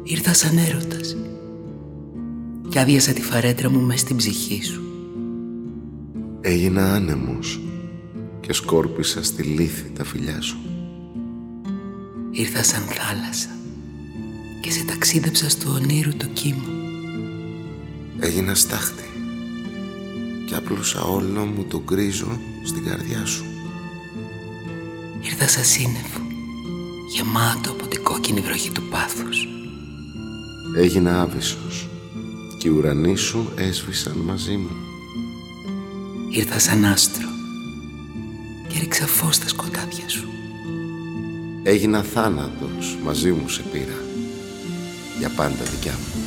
Ήρθα σαν έρωτας κι άδειασα τη φαρέτρα μου μες στην ψυχή σου. Έγινα άνεμος και σκόρπισα στη λύθη τα φιλιά σου. Ήρθα σαν θάλασσα και σε ταξίδεψα στο ονείρου το κύμα. Έγινα στάχτη κι άπλωσα όλο μου το γκρίζο στην καρδιά σου. Ήρθα σαν σύννεφο, γεμάτο από την κόκκινη βροχή του πάθους. Έγινα άβυσσος κι οι ουρανοί σου έσβησαν μαζί μου. Ήρθα σαν άστρο και ρίξα φως στα σκοτάδια σου. Έγινα θάνατος, μαζί μου σε πήρα, για πάντα δικιά μου.